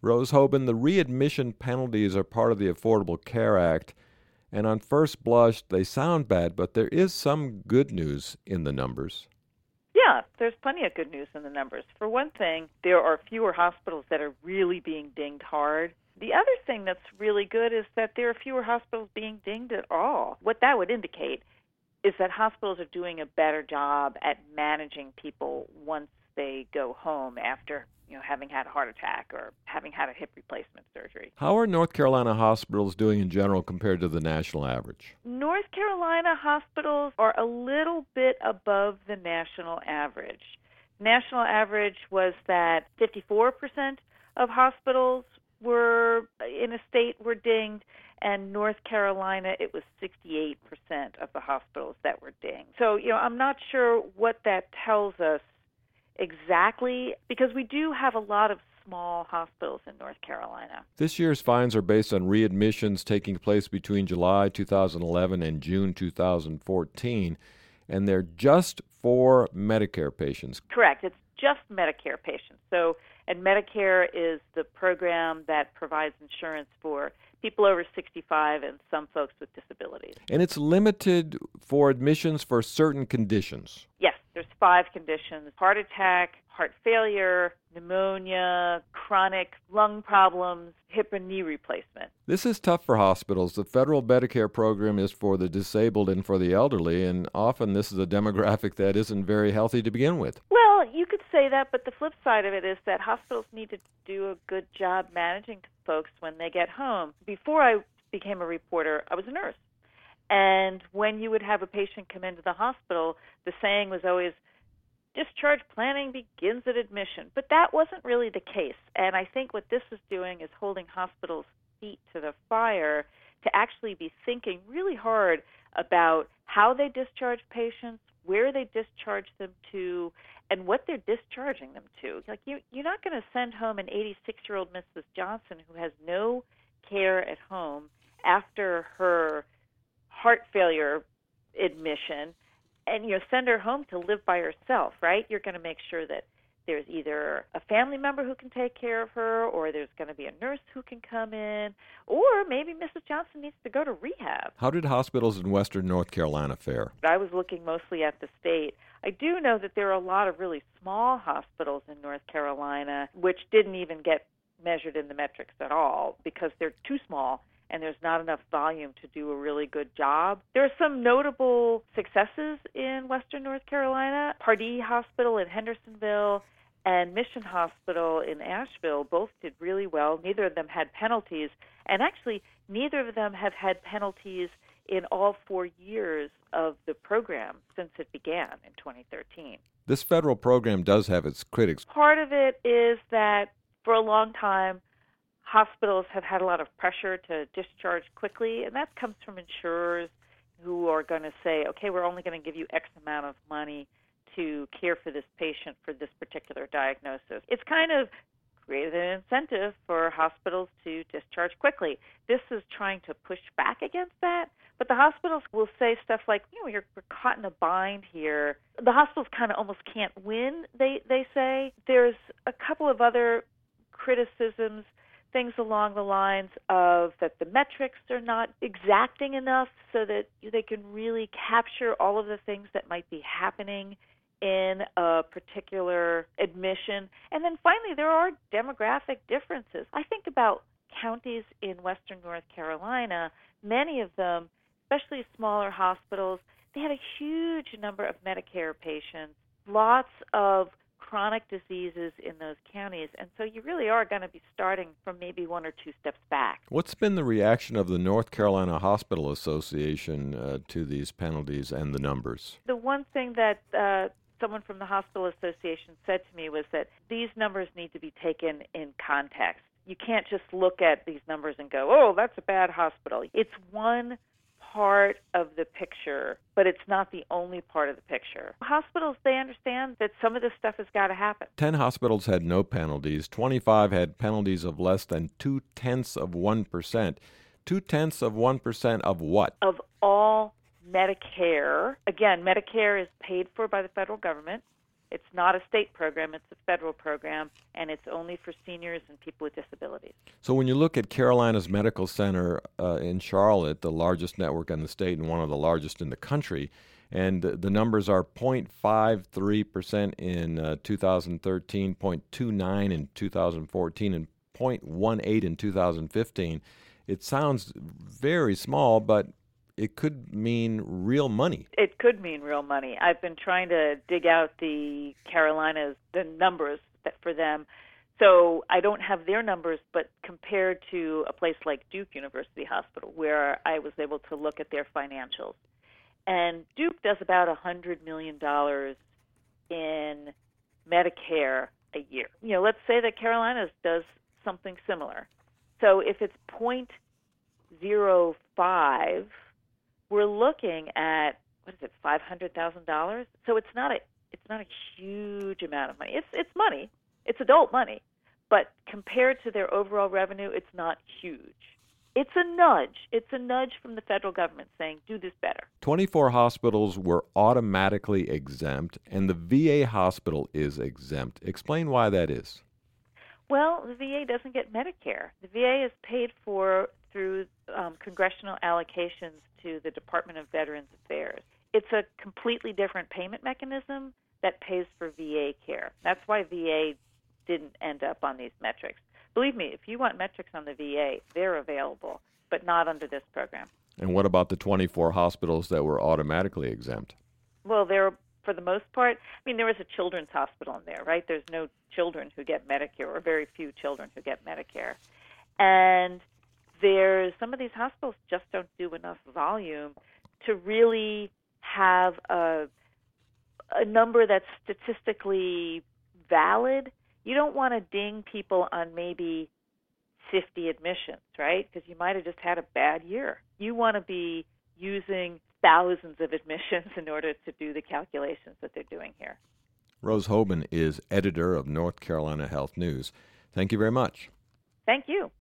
Rose Hoban, the readmission penalties are part of the Affordable Care Act, and on first blush, they sound bad, but there is some good news in the numbers. Yeah, there's plenty of good news in the numbers. For one thing, there are fewer hospitals that are really being dinged hard. The other thing that's really good is that there are fewer hospitals being dinged at all. What that would indicate is that hospitals are doing a better job at managing people once they go home after, having had a heart attack or having had a hip replacement surgery. How are North Carolina hospitals doing in general compared to the national average? North Carolina hospitals are a little bit above the national average. National average was that 54% of hospitals were in a state were dinged, and North Carolina, it was 68% of the hospitals that were dinged. So, I'm not sure what that tells us exactly, because we do have a lot of small hospitals in North Carolina. This year's fines are based on readmissions taking place between July 2011 and June 2014, and they're just for Medicare patients. Correct. It's just Medicare patients. And Medicare is the program that provides insurance for people over 65 and some folks with disabilities. And it's limited for admissions for certain conditions. Yes, there's 5 conditions: heart attack, heart failure, pneumonia, chronic lung problems, hip and knee replacement. This is tough for hospitals. The federal Medicare program is for the disabled and for the elderly, and often this is a demographic that isn't very healthy to begin with. Well, you could say that, but the flip side of it is that hospitals need to do a good job managing folks when they get home. Before I became a reporter, I was a nurse. And when you would have a patient come into the hospital, the saying was always, discharge planning begins at admission. But that wasn't really the case. And I think what this is doing is holding hospitals' feet to the fire to actually be thinking really hard about how they discharge patients, where they discharge them to, and what they're discharging them to. Like you're not going to send home an 86-year-old Mrs. Johnson who has no care at home after her heart failure admission, and send her home to live by herself, right? You're going to make sure that there's either a family member who can take care of her, or there's going to be a nurse who can come in, or maybe Mrs. Johnson needs to go to rehab. How did hospitals in western North Carolina fare? I was looking mostly at the state. I do know that there are a lot of really small hospitals in North Carolina which didn't even get measured in the metrics at all because they're too small and there's not enough volume to do a really good job. There are some notable successes in western North Carolina. Pardee Hospital in Hendersonville and Mission Hospital in Asheville both did really well. Neither of them had penalties, and actually neither of them have had penalties in all 4 years of the program since it began in 2013. This federal program does have its critics. Part of it is that for a long time, hospitals have had a lot of pressure to discharge quickly, and that comes from insurers who are going to say, okay, we're only going to give you X amount of money to care for this patient for this particular diagnosis. It's kind of created an incentive for hospitals to discharge quickly. This is trying to push back against that, but the hospitals will say stuff like, we're caught in a bind here. The hospitals kind of almost can't win, they say. There's a couple of other criticisms, things along the lines of that the metrics are not exacting enough so that they can really capture all of the things that might be happening in a particular admission. And then finally, there are demographic differences. I think about counties in western North Carolina, many of them, especially smaller hospitals, they had a huge number of Medicare patients, lots of chronic diseases in those counties, and so you really are going to be starting from maybe 1 or 2 steps back. What's been the reaction of the North Carolina Hospital Association to these penalties and the numbers? The one thing that someone from the Hospital Association said to me was that these numbers need to be taken in context. You can't just look at these numbers and go, oh, that's a bad hospital. It's one part of the picture, but it's not the only part of the picture. Hospitals, they understand that some of this stuff has got to happen. 10 hospitals had no penalties. 25 had penalties of less than 0.2%. 0.2% of what? Of all Medicare. Again, Medicare is paid for by the federal government, It's not a state program, it's a federal program, and it's only for seniors and people with disabilities. So when you look at Carolinas Medical Center in Charlotte, the largest network in the state and one of the largest in the country, and the numbers are 0.53% in 2013, 0.29 in 2014, and 0.18 in 2015. It sounds very small, but it could mean real money. It could mean real money. I've been trying to dig out the Carolinas, the numbers for them. So I don't have their numbers, but compared to a place like Duke University Hospital, where I was able to look at their financials. And Duke does about $100 million in Medicare a year. Let's say that Carolinas does something similar. So if it's 0.05, we're looking at $500,000. So it's not a huge amount of money. It's money. It's adult money, but compared to their overall revenue, it's not huge. It's a nudge. It's a nudge from the federal government saying, do this better. 24 hospitals were automatically exempt, and the VA hospital is exempt. Explain why that is. Well, the VA doesn't get Medicare. The VA is paid for through congressional allocations to the Department of Veterans Affairs. It's a completely different payment mechanism that pays for VA care. That's why VA didn't end up on these metrics. Believe me, if you want metrics on the VA, they're available, but not under this program. And what about the 24 hospitals that were automatically exempt? Well, they're, for the most part, there was a children's hospital in there, right? There's no children who get Medicare, or very few children who get Medicare. And some of these hospitals just don't do enough volume to really have a number that's statistically valid. You don't want to ding people on maybe 50 admissions, right? Because you might have just had a bad year. You want to be using thousands of admissions in order to do the calculations that they're doing here. Rose Hoban is editor of North Carolina Health News. Thank you very much. Thank you.